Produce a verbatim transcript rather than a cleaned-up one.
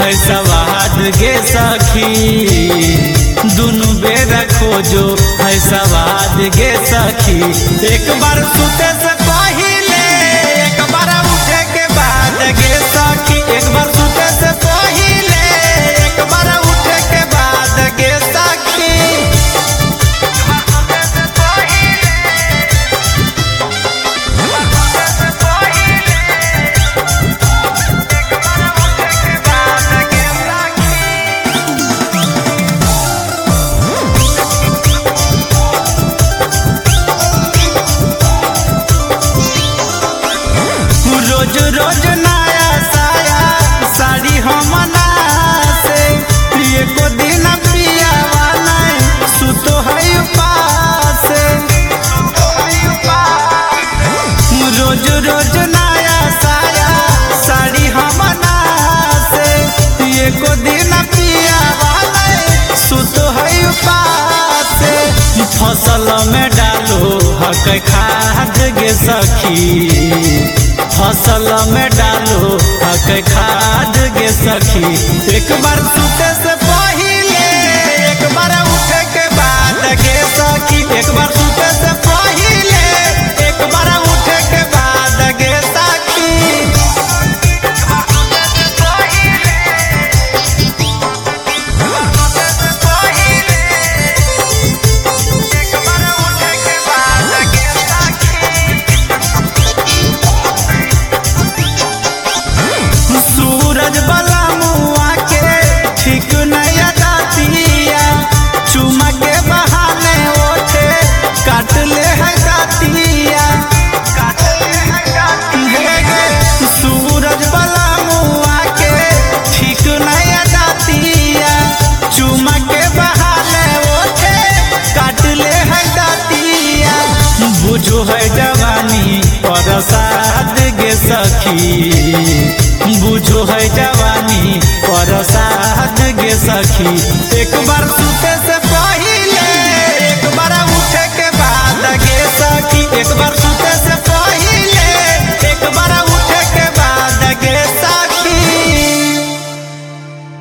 है सवाद गे सखी, दुनु बेरा खोजो है सवाद गे सखी। एक बार सुते से पहिले एक बार उठे के बाद गे सखी, एक बार सुते से पहिले एक बार उठे के बाद गे सखी। रोज रोज नया साया साड़ी हमना से, एको दिन पियावा नहीं सुतो है पास। रोज रोज नया साया साड़ी हमना से, एको दिन पियावा नहीं सुतो है पास। फसल में डालो हक खाद गे सखी, फसल में डालो हक खाद गे सखी। एक बार सुते से पहिले एक बार उठे के बाद गे सखी, एक बार सुते से पहिले एक बार उठे के बाद गे सखी। सूरज वाला मुआ के ठीक नया दातिया, चुमा के बहाने ओठे काट ले है दातिया। सूरज वाला मुआ के ठीक नया दातिया, चुमा के बहाने ओठे काट ले है दातिया। बुझो है जवानी प्रसाद गे सखी, बुझो है जवानी प्रसाद गे सखी। एक बार सुते से